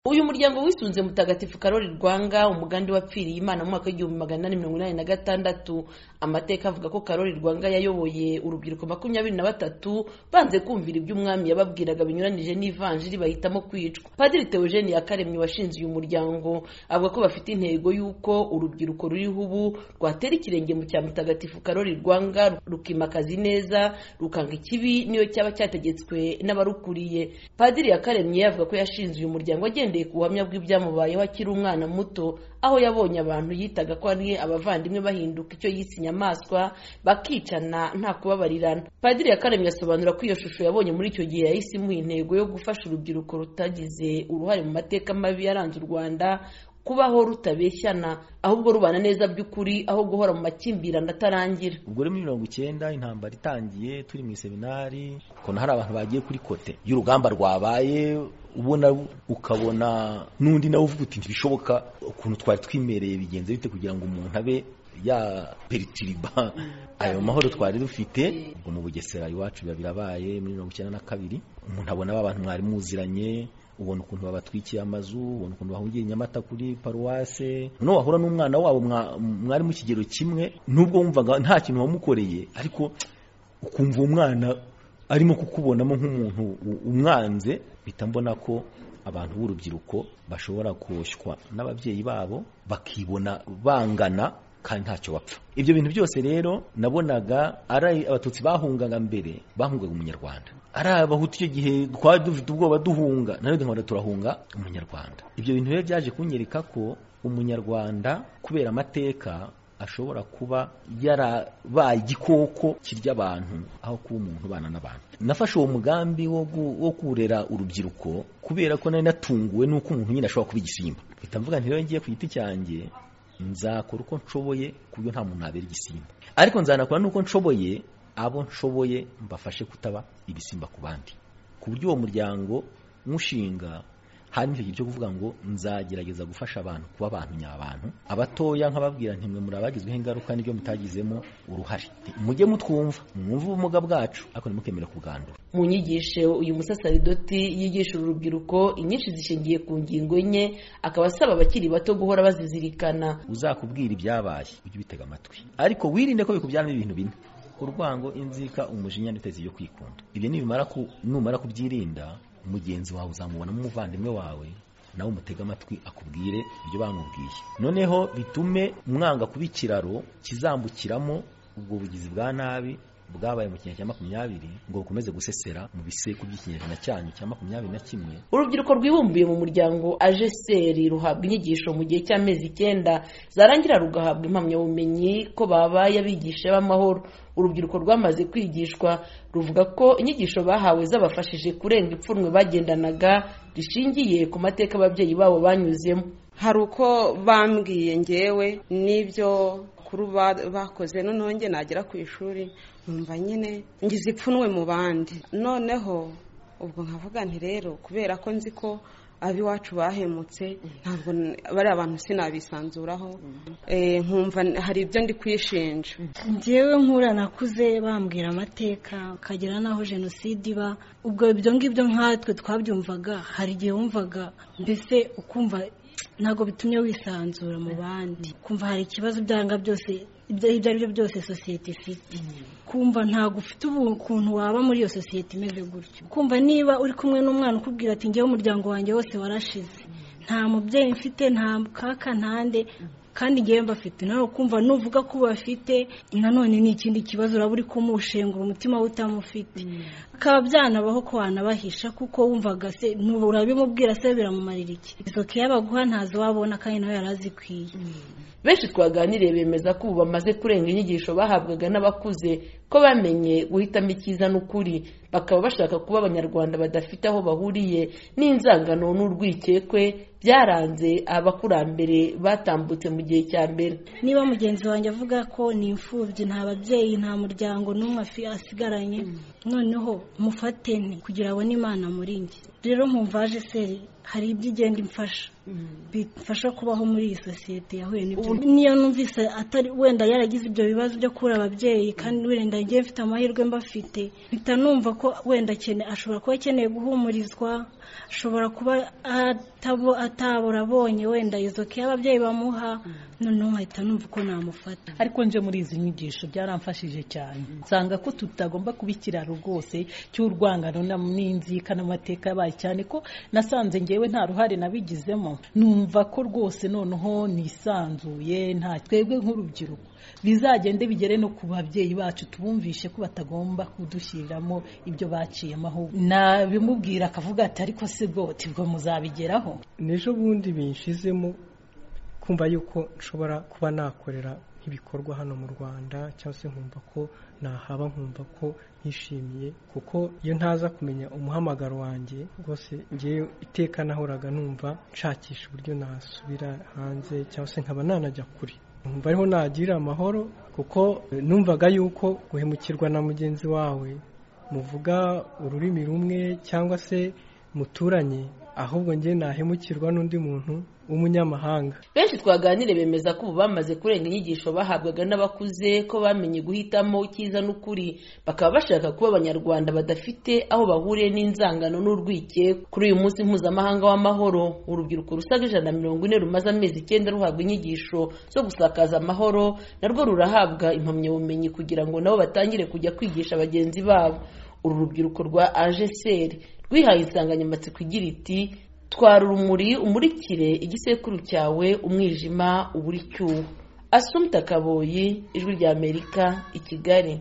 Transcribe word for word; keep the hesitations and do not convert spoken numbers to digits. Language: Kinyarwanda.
Uyu muryango wisunze Mutagatifu Karoli Rwanga umugandi wapfiriye Imana mu mwaka w'igihumbi magana inani mirongo inani na gatandatu. Amateka avuga ko Karoli Rwanga yayoboye urubyiruko makumyabiri na batatu banze kumvira ibyo umwami yababwiraga binyuranije n'ivanjiri bahitamo kwicwa. Padiri Theogene Yakaremye washinze uyu muryango avuga ko bafite intego y'uko urubyiruko ruriho ubu rwatera ikirenge mu cya Mutagatifu Karoli Rwanga rukimakaza neza rukanga ikibi niyo cyaba cyategetswe n'abarukuriye. Padiri Yakaremye yavuga ko yashinze uyu muryango agendeye ku buhamya bw'ibyamubayeho akiri umwana muto, aho yabonye abantu yitaga ko ari abavandimwe bahinduka icyo yise inyamaswa bakicana nta kubabarirana. Padiri Yakaremye asobanura ko iyo shusho yabonye muri icyo gihe yahise imuha intego yo gufasha urubyiruko rutagize uruhare mu mateka mabi yaranze u Rwanda kubaho rutabeshyana ahubwo rubana neza by'ukuri aho guhora mu makimbirane atarangira. Ubwo muri mirongo icyenda intambara itangiye turi mu seminari ko hari abantu bagiye kuri kote y'urugamba rwabaye, ubona ukabona nundi nawe uvuga uti ntibishoboka ukuntu twari twimereye bigenze bite kugira ngo umuntu abe ya peritiriba ayo mahoro twari dufite. Ubwo mu Bugesera iwacu birabaye muri mirongo icyenda na kabiri, umuntu abona abantu mwari muziranye, ubona ukuntu babatwikiye amazu, ubona ukuntu bahungiye Nyamata kuri paruwase, no wahura n'umwana wabo mwari mu kigero kimwe, nubwo wumvaga nta kintu wamukoreye ariko ukumva umwana arimo kukubonamo nk'umuntu umwanze. Bita mbona ko abantu b'urubyiruko bashobora koshywa n'ababyeyi babo bakibona bangana kandi ntacyo bapfa. Ibyo bintu byose rero nabonaga ari abatutsi bahungaga mbere bahungaga umunyarwanda, ari abahutu icyo gihe twari dufite ubwoba duhunga nayo nkora turahunga umunyarwanda. Ibyo bintu rero byaje kunyereka ko umunyarwanda kubera amateka ashobora kuba yarabaye igikoko kirya abantu aho kuba umuntu bana n'abantu. Nafashe uwo mugambi wo wo kurera urubyiruko kubera ko nari natunguwe nuko umuntu nyine ashobora kuba igisimba. Bita mvuga nti rero ngiye ku giti cyanjye nzakora uko nshoboye kubyo nta muntu abera igisimba, ariko nzanakora nuko nshoboye abo nshoboye mbafashe kutaba ibisimba ku bandi. Ku buryo uwo muryango mushinga hari icyo cyo kuvuga ngo nzagerageza gufasha abantu kuba abantu nyabantu, abatoya nkababwira nti mwe muri abagizweho ingaruka n'ibyo mutagizemo uruhare, mujye mutwumva mwumva ubumuga bwacu ariko nimukemera kugandura. Mu nyigisho uyu musasaridoti yigisha urubyiruko inyinshi zishingiye ku ngingo enye, akaba asaba abakiri bato guhora bazizirikana. Uzakubwira ibyabaye ujye ubitega amatwi, ariko wirinde ko bikubyaramo ibintu bine: urwango, inzika, umujinya n'itezi yo kwikunda. Ibyo nibimara ku numara kubyirinda, umugenzi wawe uzamubona mu muvandimwe wawe nawe umutega amatwi akubwire ibyo bamubwiye, noneho bitume mwanga kuba ikiraro kizambukiramo ubwo bugizi bwa nabi bwabaye mu kinyejana cya makumyabiri ngo bukomeze gusesera mu biseku by'ikinyejana cyanyu cya makumyabiri na kimwe. Urubyiruko rwibumbiye mu muryango Ajeseri ruhabwa inyigisho mu gihe cy'amezi icyenda zarangira rugahabwa impamyabumenyi ko babaye abigisha b'amahoro. Urubyiruko rwamaze kwigishwa ruvuga ko inyigisho bahawe zabafashije kurenga ipfunwe bagendanaga rishingiye ku mateka ababyeyi babo banyuzemo. Hari uko bambwiye ngewe n'ibyo kuru bakoze, noneho nge nagera ku ishuri numva nyine ngize ipfunwe mu bandi. Noneho ubwo nkavuga nti rero kubera ko nzi ko abiwacu bahemutse ntabwo bari abantu sinabisanzuraho, nkumva hari ibyo ndi kwishinja. Njyewe nkura nakuze bambwira amateka kagera naho jenoside iba, ubwo ibyo ngibyo nkatwe twabyumvaga. Hari igihe wumvaga mbese ukumva ntago bitumye wisanzura mu bandi, kumva hari ikibazo byanga byose ibyo ari byo byose sosiyete ifite, kumva ntago ufite ukuntu waba muri iyo sosiyete imeze gutyo. Kumva niba uri kumwe n'umwana ukubwira ati njyewe umuryango wanjye wose warashize, nta mubyeyi mfite, nta kaka, ntande, kandi ngewe mbafite, nawe kumva nuvuga ko bafite nanone ni ikindi kibazo, uraba uri kumushengura umutima we utamufite. Akaba byanabaho ko wanabahisha kuko wumvaga se urabimubwira se biramumarira iki, izo ke yabaguha ntazo wabona kandi nawe yarazikwiye. Benshi twaganiriye bemeza ko ubu bamaze kurenga inyigisho bahabwaga n'abakuze, ko bamenye guhitamo icyiza n'ukuri, bakaba bashaka kuba abanyarwanda badafite aho bahuriye n'inzangano n'urwikekwe byaranze abakurambere batambutse mu gihe cya mbere. Niba mugenzi wanjye avuga ko ni imfubyi, nta babyeyi, nta muryango n'umwe asigaranye, noneho mufate nti kugira abone Imana muri njye. Rero nkumva Ajeseri hari ibyo igenda imfasha bifasha kubaho muri iyi sosiyete yahuye n'ibyo. Niyo numvise atari wenda yaragize ibyo bibazo byo kubura ababyeyi kandi wenda ngiye mfite amahirwe mbafite, mpita numva ko wenda akene ashobora kuba akeneye guhumurizwa, ashobora kuba atabo atabura abonye wenda izo ke ababyeyi bamuha, noneho nkahita numva ko namufata. Ariko nje muri izi nyigisho byaramfashije cyane, nsanga ko tutagomba kuba ikiraro rwose cy'urwangano n'inzika n'amateka yabaye, cyane ko nasanze ngewe nta ruhare nabigizemo. Numva ko rwose noneho nisanzuye, nta twebwe nk'urubyiruko bizagende bigere no ku babyeyi bacu tubumvishe ko batagomba kudushyiriramo ibyo baciyemo, aho nabimubwira akavuga ati ariko se bwo tibwo muzabigeraho. Nejo bundi binshizemo kumva yuko nshobora kuba nakorera ibikorwa hano mu Rwanda, cyangwa se nkumva ko nahaba, nkumva ko nishimiye, kuko iyo ntaza kumenya umuhamagaro wanjye rwose ngiye iteka nahoraga numva nshakisha uburyo nasubira hanze, cyangwa se nkaba nanajya kuri numva ariho nagira amahoro, kuko numvaga yuko guhemukirwa na mugenzi wawe muvuga ururimi rumwe cyangwa se muturanye, ahubwo ngiye nahemukirwa n'undi muntu w'umunyamahanga. Benshi twaganire bemeza ko ubu bamaze kurenga inyigisho bahabwaga n'abakuze, ko bamenye guhitamo icyiza n'ukuri, bakaba bashaka kuba abanyarwanda badafite aho bahuriye n'inzangano n'urwikekwe. Kuri uyu munsi mpuzamahanga w'amahoro, urubyiruko rusaga ijana na mirongo ine rumaze amezi icyenda ruhabwa inyigisho zo gusakaza amahoro, narwo rurahabwa impamyabumenyi kugira ngo nabo batangire kujya kwigisha bagenzi babo. Uru rubyiruko rwa A G C R rwihaye insanganyamatsiko igira iti twara urumuri umurikire igisekuru cyawe, umwijima uburi cyuho. Assumpta Kaboyi, Ijwi ry'Amerika, i Kigali.